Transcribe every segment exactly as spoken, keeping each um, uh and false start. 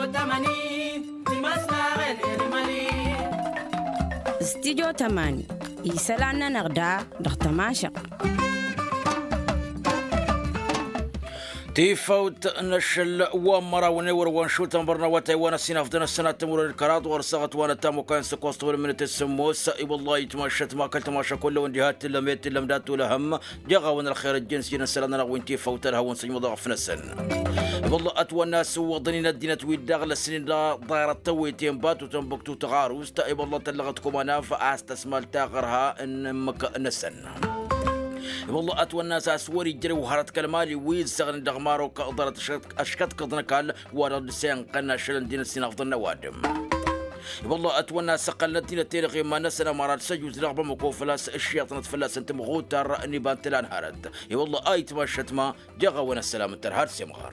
استديو تماني يسلعنا نغدا دختماشق تيفوت نشل ومرا ونور ونشو تنبرنا وتايوان السنة فدنا السنة تمر الكرات ورصغت وانا تامو كان سكوست من السموس اي والله يتمشت ما كل تماشى كله ونديهات لميت لمدات ولا هم جغا ون الخير الجنسي نسلنا وين تيفوت لها ونسي مضاعف نسن والله اتوا الناس وضنينا الدين تويد داغل السنين لا ضارت توي تيمبات وتنبكتو تغاروس اي والله تلغتكم انا فاستسمال تاغرها ان مك نسن والله أتوا الناس أسوري جري وهرت كلمالي ويز سغن دغمارو كأضرت أشكت قضنكال ورد سين قنا شلن دين السنة أفضل نوادم والله أتوا الناس قلنا دين التاريخ ما نسنا مرات سجوز رغبة مكوفلاس الشياطنة فلاس انت مغوتر نبان تلان هرد والله آيت ما شتما جغا ونسلام الترهار سيمغار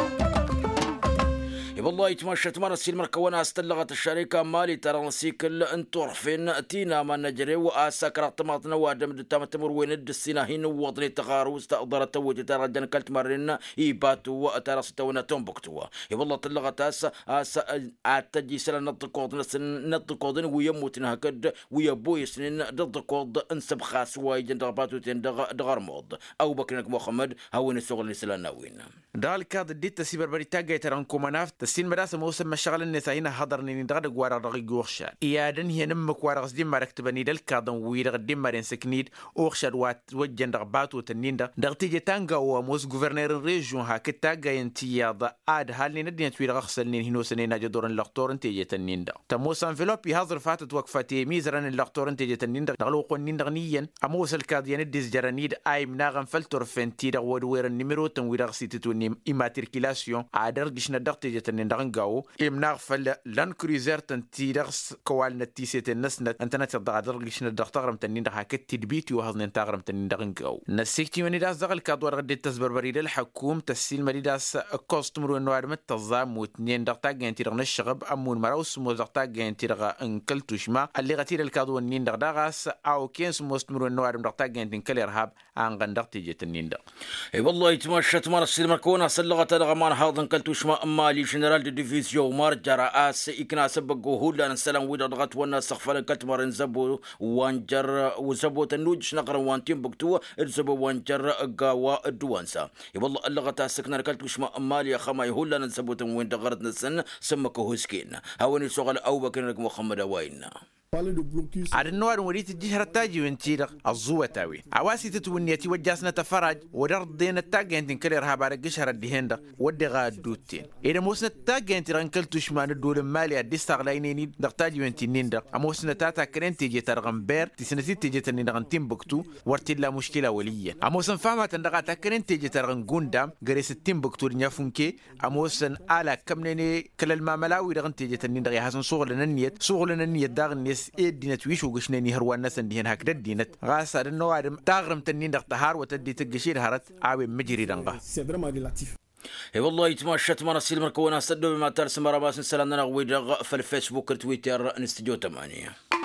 والله يتمشت مرة السيل مركونا استلغت الشركة مالي ترى نسيكل انتور فين تينا ما نجري واساكرا طماطنا وادم دتام تمر وين السينا هين وضني تغارو استقدر توجي ترى جن كلت مرين يباتو وترى ستونا تومبكتوا والله طلغت اس اس اتجي سلا نطقود نطقودن ويموتن هكد ويا بوي سنين ضدقود انسب خاص واي جن دغباتو تين دغار مود او بكرنك محمد هون الشغل سلا ناوين ذلك ديت سيبر بري تاجي ترى كوماناف السين مدرسة موسم مشغل النساء هنا حضرني ندرج ورا رغي جوخشان إيادن هي نمك ورا غزدين ما ركتبني دالكادن ويرغ دين مرين سكنيد أوخشاد وات وجن رغبات وتنين دا دغتيجي تانغا وموس غوفرنير الريجون هاك تاجا ينتياض عاد حالي ندين تويرغ غسلنين هنو سنين جدورن لقطورن تيجي تنين دا تموس انفلوبي هازر فاتت وقفتي ميزرن اللقطورن تيجي تنين دا نغلو قنين دغنيا أموس الكاديان الديز جرانيد آي مناغن فلتور فنتي دا ودوير النمرو تنويرغ سيتتوني إماتركيلاسيون عادر جشنا دغتيجي تنين دغنغاو إمناغ فل لان كروزير تنتيرغس كوال نتيسة النسنة أنتنا تضغط درجش ندغتغرم تنين دغ هكت تدبيتي وهذن تغرم تنين دغنغاو نسيكتي من داس دغل كادور غدي تزبر بريد الحكوم تسيل مريداس كوستمرو نوار متظام وتنين دغتا جنتيرغ نشغب أمون مراوس مو دغتا جنتيرغ انكلتوشما اللي غتير الكادو نين دغداغاس أو كينس مستمرو نوار دغتا جنتين كليرهاب عن غندغتي جتنين دغ اي والله يتمشت مر السيل مركونا سلغت دغمان هاضن كلتوشما مالي جنرال ديفيزيو مارجا رأس إكنا سبقو هولا نسلم ويدا ضغط وانا سخفل كتمر نزبو وانجر وزبو تنوج نقر وانتين بكتو الزبو وانجر قاوا الدوانسا يبالله اللغة سكنا ركلت وش ما أمالي خما يهولا نزبو تنوين دغرت نسن سمكو هسكين هاوني سوغل أو بكرنك محمد وين على النوار وريت الجهر التاجي وانتيرغ الزوة تاوي عواسي تتونيتي وجاسنا تفرج ودرد دين التاجي انتين كليرها بارك جشهر الدهندا ودغا دوتين إذا موسنا التاجي انتي رانكلتوش ما ندول المالي الدستاغ لاينيني دغتاجي وانتين دا اموسنا تاتا كرين تيجي ترغم بير تسنتي تيجي تنين دغنتين بكتو ورتلا مشكلة وليا اموسن فاهمة تندغا تاكرين تيجي ترغن قندام غريس التين بكتو نيافونكي اموسن آلا كمنيني كل الماملاوي دغن تيجي تنين دغي حسن صغلنا النيت صغلنا النيت داغ النيس دينت ويش وقشني هروان ناس دين هكذا دينت غاسر انه عارم تاغرم تنين دغتهار وتدي تقشير هرت عاوي مجري دنغا اي والله يتمشت مرة السيل مركونا سدو بما ترسم رباس سلامنا نغوي دغ في الفيسبوك تويتر انستديو تمانية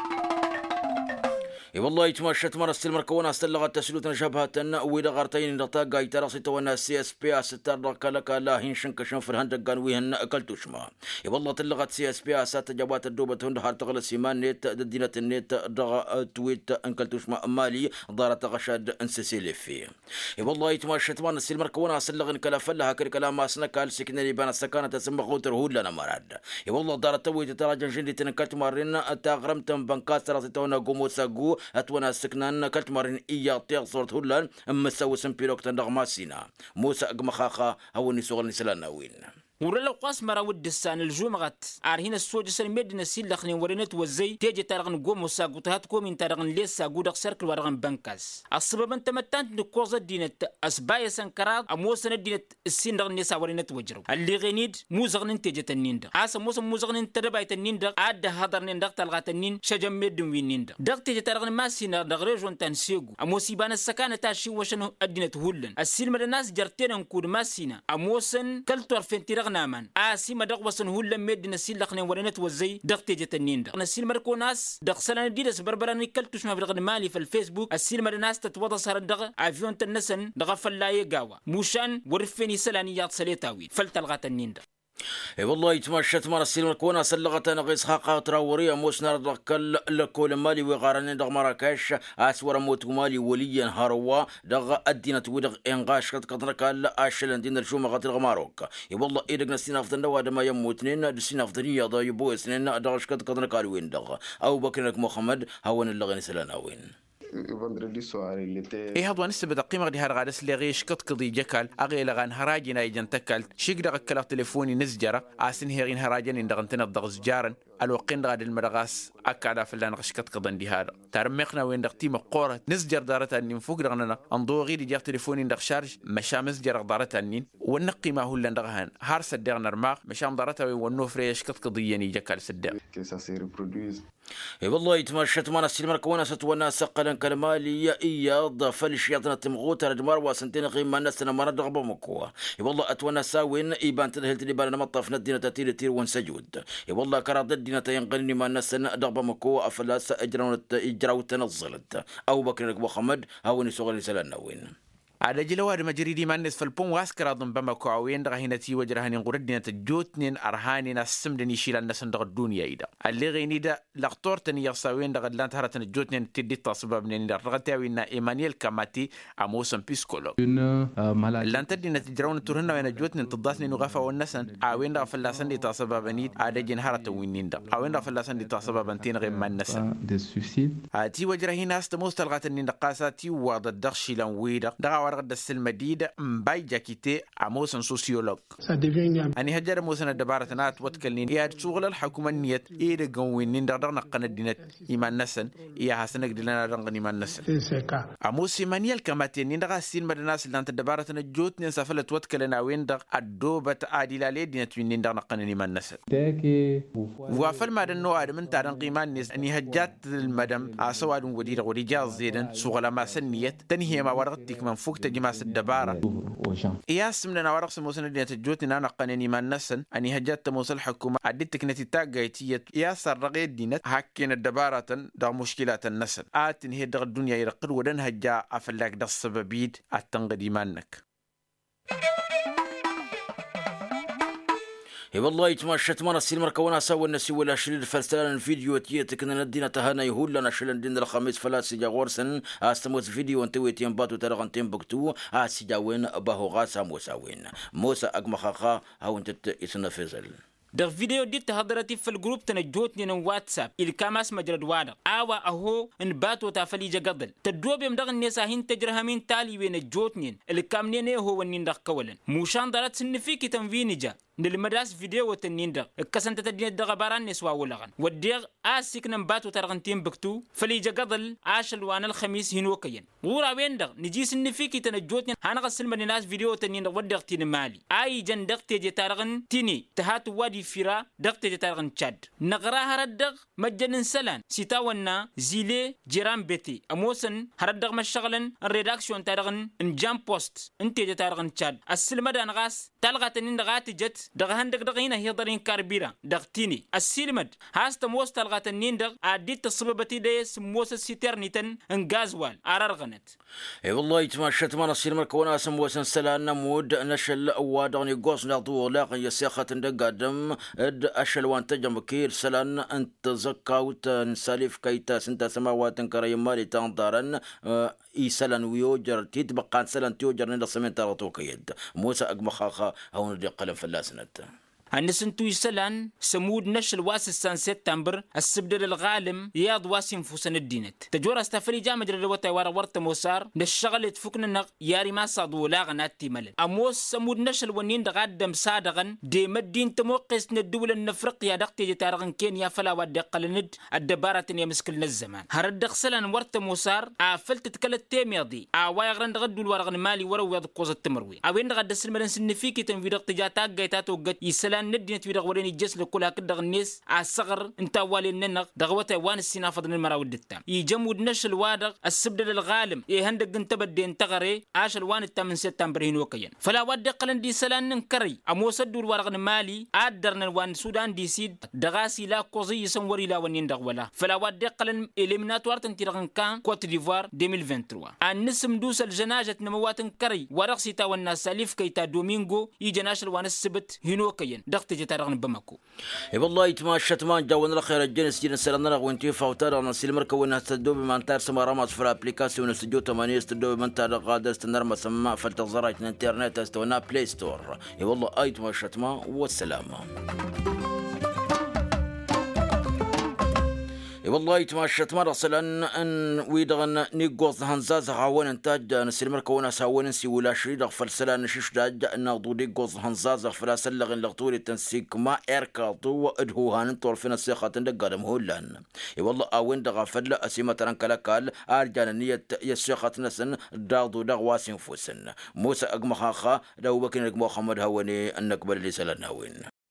اي والله يتمشت مرة السيل مركونا استلغت تسلوتنا شبهة ويدا غارتين دطاقا يتراسي تونا سي اس بي اس تردك لك لا هنشن كشن فرهن قان ويهن اكلتوشما اي والله تلغت سي اس بي اس تجابات الدوبة هند هار تغل سيمان نيت دينة النيت دغ تويت انكلتوشما مالي ضارت غشاد انسسيلي فيه اي والله يتمشت مرة السيل مركونا سلغن كلافلها كل كلام اسنك السكنة لبان السكانة تسمى غوتر هود لنا مراد اي والله دارت توي تتراجن جندي تنكت مارين تاغرمتم بنكات تراسي تونا قومو ساقو أتونا سكنان كلت مرين إيا طيغ صورت هولان أما سوى سنبيروك تندغ ماسينا موسى أقمخاخا هوني سوغل نسلانا وين ورلو قاس مرا ود السان الجمعات عارهين السوج سن مدنا سيل لخني ورينت وزي تيجي تارغن قوم ساقوتات كوم ان تارغن ليس ساقودك سيركل ورغن بنكاس السبب انت متانت نكوز دينت اسبايا سنكرات اموسن دينت السين دغن نسا ورينت وجرو اللي غنيد موزغن تيجي تنين دغ عاس موسم موزغن تدباي تنين دغ عاد هدر نين دغ تلغا تنين شجم مدن وينين دغ دغ تيجي تارغن ماسينا دغ ريجون تنسيغو اموسي بان السكانه تاشي وشنو ادينت هولن السين مد الناس جرتين نكود ماسينا اموسن كلتور فنتي نامان آسي ما دغ وسن هول ميد نسيل لخني ورنت وزي دغتي جتنين دغ نسيل مركو ناس دغ سلان ديدس بربراني كلتوش ما بلغ مالي في الفيسبوك السيل مد ناس تتوضى صار دغ افيون تنسن دغ فلاي غاوا موشان ورفني سلانيات سليتاوي فلتلغات النين دغ اي والله يتمشت مار السلم كونا سلغت انا غيس خاقه تراوريه موسنا ركل لكل مالي وغارني دغ مراكش اسور موت مالي وليا هروا دغ ادينا تودغ انغاش قد قدرك لا اشل دين الشوم غات الغماروك اي والله ايدغنا سين افضل نوا ما يموتنين دسين افضليه ضا يبو سنين دغش قد قدرك وين دغ او بكرك محمد هون اللغني سلان وين إيه هذا نسبة القيمة دي هرغادس اللي غيش قد قضي جكال أغي لغان هراجنا يجن تكال شيك دغ كلا تليفوني نزجرة آسن هيغين هراجن إن دغن تنضغ زجارن الوقين دغاد المرغاس أكادا فلان غش قد قضن دي هذا ترمقنا وين دغ تيمة قورة نزجر دارتا أنين فوق دغننا انضو غير جاق تليفوني دغ شارج مشام زجر دارتا أنين ونقي ما هو لان دغهان هار سدغ نرماق مشام دارتا ونو فريش قد قضيني جكال سدغ اي والله يتمشت مانا السلمر كونا ستوانا سقلا كلمالي اياض فالشياطين تمغوت رجمار وسنتين قيمة نسنا ما ندغب مكوا اي والله اتوانا ساوين ايبان تدهل تليبان نمطف ندينا تتير تير ونسجود اي والله كرا ضدنا تينقلني ما نسنا دغب مكوا افلاس اجراو اجراو تنزلت او بكرك محمد هاوني سوغلي سلالنا وين على جلوار مجريدي ما الناس في البون واسكر أظن بمكوعوين رهينة تي وجرهن قردنا تجوتنين أرهاننا السمدني شيل الناس ندغ الدنيا إيدا اللي غيني دا لقطورتني يصاوين دغ لان تهرتن الجوتنين تدي تصبب من رغتاوينا إيمانيل كاماتي أموسن بيسكولوج لان تدينا تجرون ترهنا وين الجوتنين تضاثني نغفا والنسن عوين دغ فلاسن دي تصبب نيد على جنهرة وينين دا عوين دغ فلاسن دي تصبب انتين غير ما النسن تي وجرهنا استموست الغاتنين دقاساتي وضد الدغ شيلان ويدا ورغد السلم ديد مباي جاكيتي عموسن سوسيولوج أني هجر موسن الدبارتنات وتكلنين يا شغل الحكومة نيت إيه قوين ندر نقن الدينات إيمان نسن يا حسن قدلنا رنقن إيمان نسن عموس إيمانيال كماتين ندر السين مدناس اللي أنت الدبارتنا جوت نسافلت وتكلنا وين در الدوبة عادلة ليه دينات وين ندر نقن إيمان نسن وافل ما دنو آدم تارن قيمان نس أني هجات المدام عصواد ودير ورجال زيدن شغل ما سنيت تنهي ما ورغتك من فوق تجماس الدبارة ياس من أنا ورقص موسن دينة الجوتنا أنا قنني ما نسن أني هجت موسى الحكومة عدتك نتيتاج جايتية ياس الرغيد دينة حكين الدبارة دا مشكلات النسن آتن هي دغ الدنيا يرقل ودن هجا أفلاك دا السببيد التنقدي مانك اي والله يتمشت مانا السلمر كونا سوى النسي ولا شلل فلسلان الفيديو تيتك ان الدين تهانا يهول لنا شلن دين الخميس فلاسي جاغورسن استموت الفيديو انتوي تيمباتو ترغنتين بكتو اسي جاوين باهو غاسا موساوين موسى اقمخاخا هاو انت يسنفزل ده فيديو دي تهدرتي في الجروب تنجوتني من واتساب الكاماس مجرد وادا آوا أهو إن باتو تافلي جقدل تدوب يمدغ الناس هين تجرهمين تالي وين الجوتنين الكامنين هو ونين دغ كولن موشان دارت سنفيكي تنفيني جا نلمداس فيديو وتنيندا كسنت تدين دغباران نسوا ولغن وديغ اسيك نمباتو ترغنتين بكتو فلي جقدل عاشل وان الخميس هنوكين غورا ويندغ نجي سنفيكي تنجوتني هانا غسل من الناس فيديو تنين ودغ تين مالي اي جن دغ تيجي تارغن تيني تهات وادي فيرا دغ تيجي تارغن تشاد نغرا هردغ مجنن سلان سيتاونا زيلي جيران بيتي اموسن هردغ مشغلن الريداكسيون تارغن ان جام بوست انت تيجي تارغن تشاد السلمدان غاس تلغا تنين دغات جت دغ هندق دغينا هي ضرين كاربيرا دغتيني السيلمد هاست موست الغاتنين دغ اديت الصببتي ديس موس سيترنيتن ان غازوال اررغنت اي والله يتمشت مانا السيلمر كونا سموسن سلان مود نشل وادغني غوس نغدو لاق يسيخت دغادم اد اشل وان تجمكير سلان انت زكاوت نسالف كيتا سنت سماوات كريم مالي تنظرن اي سلان ويوجر تيتبقى سلان تيوجر نصمين ترطو كيد موسى اقمخاخا هون دي قلم فلاسنت النسنتو يسلان سمود نشل واس السان سبتمبر السبدل الغالم ياض واسم فوسن الدينت تجور استفري جامع جرلوتا ورا ورت موسار نشغل تفكنا نق ياري ما صادو لا غناتي ملل اموس سمود نشل ونين دغادم صادغن دي مدين تموقس ندول النفرق يا دقتي جتارغن كينيا فلا ود قلند الدبارة يا مسكلنا الزمان هرد خسلان ورت موسار افلت تكلت تيميضي اواي غرن دغدول ورغن مالي ورو يد قوز التمروي اوين دغد سلمرن سنفيكي تنفي دقتي جاتا جيتاتو جت يسلان ندينا تبي دغورين الجس لكلها كده الناس عالصغر انت والي الننق دغوته وان السنا فضل المراود التام يجمود نشل وادغ السبدل الغالم ايه هندق انت بدين تغري عاش الوان التام من سبتمبر هين وكيا فلا ود قلن دي سلان نكري امو سدور ورغن مالي ادرن الوان سودان دي سيد دغاسي لا قوزي سنوري لا ونين دغولا فلا ود قلن اليميناتوار تنتيرغن كان كوت ديفوار ألفين وعشرين وثلاثة النسم دوس الجناجة نموات كري ورقسي تا والناس ساليف كيتا دومينغو يجناش الوان السبت هين وكيا دغت تارغن بمكو اي والله يتماشى تمان جاون الخير الجنس جين سلامنا وانتي فاوتار انا سيلمر كون تدو بمنتار سمارامات في الابليكاسيون استوديو ثمانية استوديو بمنتار قادر استنر مسمى فلتزرعت الانترنت استونا بلاي ستور اي والله اي يتماشى تمان والسلامه. والله يتماشى تمر اصلا ان ويدغن نيغوز هنزاز عاون انتاج نسلمر كونا ساون سي ولا شي دغ فلسلا نشش داج ان ضو نيغوز هنزاز فلاسلغ لغطوري تنسيك ما اركاطو ادهو هان طول فينا سيخه دغدم هولان اي والله اوين دغ فل اسيمه ترنكلكال ارجان نيه يسيخه نسن داضو دغ واسين فوسن موسى اغمخاخا دو بكن محمد هوني انك بل لي سلنا وين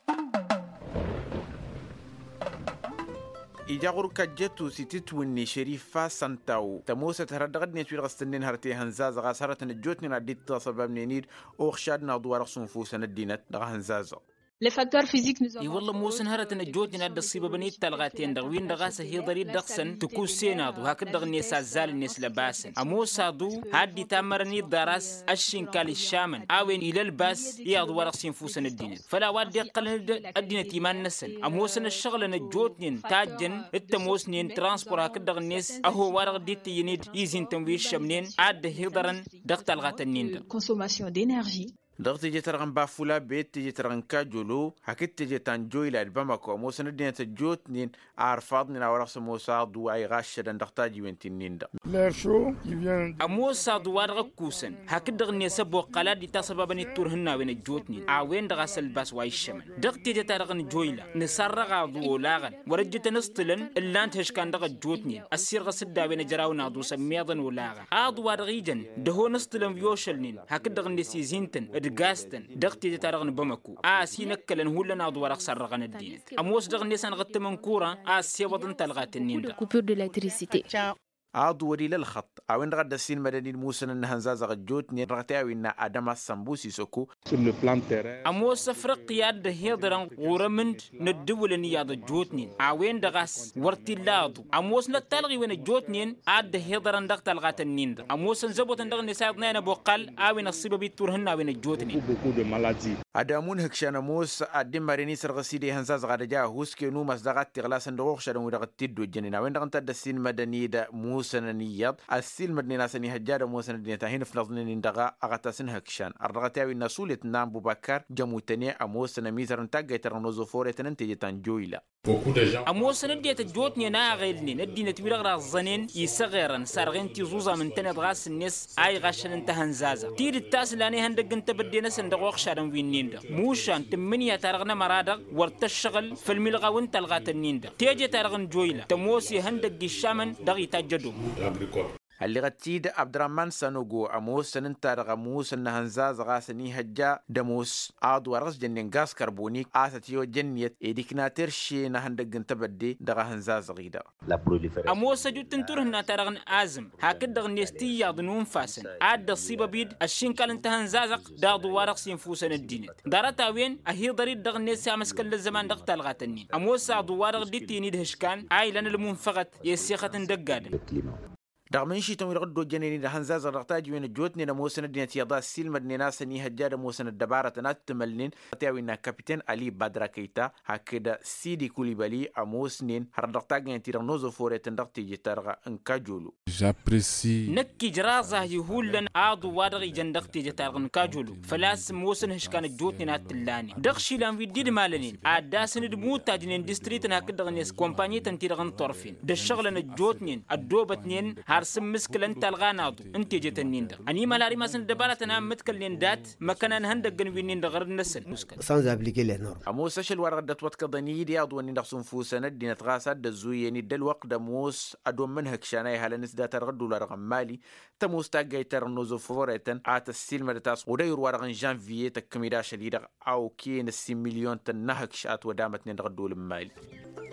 إيجاغور كجتو سيتتوني شريفة سانتاو تموسة تردغد نيتويل غستنين هرتي هنزاز غاسرة نجوتني نعديد تصباب نينيد أوخشادنا دوار صنفوسا ندينت دغا هنزازو. Les facteurs physiques nous اي والله موسن هرتنا جوتنا الصيبه بنيت تلغاتين دغوين دغاسه هي ضري دغسن تكو سينادو هكذا دغني سازال الناس لباسن امو سادو هادي تامرني دراس اشين كال الشامن اوين الى الباس ياض ورقسين فوسن الدين فلا وادي قلن الدين تيمان نسن اموسن الشغل نجوتنين تاجن التموسنين ترانسبور هكذا دغنيس اهو ورق ديت ينيد يزين تنوير شمنين عاد هيدرن دغ تلغاتنين consommation d'énergie. دغتي جي ترغن بافولا بيت تجي ترغن كاجولو هكت تجي تنجوي لبامكو موسى ندين تجوت نين عارفاض نين ورقس موسى دو اي غاشدن دغتاجي وينتين نين دا ليرشو يفين اموسى دوار غكوسن هكذا دغني سبو قلاد دي تسببني تورهنا وين جوتني اوين دغسل باس واي الشمن دغتي جي ترغن جويلا نسرغ دو لاغن ورجت نستلن اللانت هش كان دغ جوتني اسير غسدا وين جراونا دو سميضن ولاغا ادوار غيجن دهو نستلن فيوشلنين هكذا دغني سيزينتن دغاستن دغتي تارغن بمكو اسي نكلن هولنا دوار خسرغن الدين اموس دغني سن غت من كورا اسي ودن تلغات النين coupure de l'électricité. عادو وري للخط اوين غدا السين مدني موسى النهنزاز غجوت نين رغتاوي ان ادم السمبوسي سوكو sur le plan terrain. اموس فرق ياد هيدرن ورمند ندول نياد جوتنين اوين دغاس ورتي لادو اموس نتلغي وين جوتنين اد هيدرن دغ تلغات النين اموس زبوت دغني سايدنا بوقال اوين الصيب بيتورهنا وين جوتنين beaucoup de maladies. ادمون هكشانا موس ادم ماريني سرغسيدي هنزاز غدا جا هوسكي نو مسدغات تغلاس ندوخ شدن ودغتي دو جنين اوين دغنت السين مدني دا موسننيات السيل مدني ناسني هجار موسندني تاهين في نظن دغا اغتاسن هكشان الرغتاوي نسولة نام بوبكر جموتني اموسن ميزرن تاغ ترنوزو فورتن تيجي تنجويلا اموس ندي تجوتني نا غيلني ندي نتويرغ الزنين يصغرن سارغين تيزوزا من تنت غاس الناس اي غاشن انت هنزازا تير التاس لاني هندق انت بدينا سندغوخ شادن وينين دا موشان تمنيا تارغنا مرادق ورتشغل في الملغا وانت الغاتنين دا تيجي تارغن جويلا تموسي هندق الشامن دغي تاجدو اللي غتيد عبد الرحمن سانوغو اموس سننتا رغموس النهنزاز غاسني هجا دموس عاد ورس جنين غاز كربونيك اساتيو جنيت اديكناتير شي نهندغن تبدي دغ هنزاز غيدا اموس جو تنتورنا ترغن ازم هكذا نستي يضنون فاسن عاد الصيبه بيد الشنكل انت هنزازق داض ورقس ينفوسن الدينت دارتا وين اهي ضريد دغ نسي مسكل الزمان دغ تلغاتني اموس عاد ورق ديتي نيد هشكان عيلن المنفقت يسيخه دغاد رغم شي تم يرغدو جنيني دهنزاز رغتاج وين جوتني نموسن دينتي يضا السيل مدني ناسني هجاد موسن الدبارة تناتملنين تاوينا كابتن علي بدر كيتا هكذا سيدي كوليبالي اموسنين هردقتاج ينتي رغنوزو فوريتن رغتي جتارغ انكاجولو j'apprécie نكي جرازه يهولن عادو وادغي جندقتي جتارغ انكاجولو فلاس موسن هشكان جوتني ناتلاني دغشي لان في ديد مالنين عداسن دموتا جنين ديستريتن هكذا غنيس كومباني تنتي رغن طرفين دشغلن جوتنين الدوبتنين هارسم مسكل انت الغاناضو انت جيت النيندا اني مالاري ماسن دبالتنا متكلين دات مكان هندغن وينين دغر نسن مسكل sans appliquer les normes اموس شل ورغدت وتكضني دي ادو ني دخسون فوسن دينت غاسد دزويني دل وقت دموس ادو منهك شاناي هلنس دا ترغدو لرغم مالي تموس تاغي ترنوزو فوريتن ات السيل مدتاس ودير ورغن جانفيي تكميدا شديد او كين السي مليون تنهك شات ودامت ندغدو المالي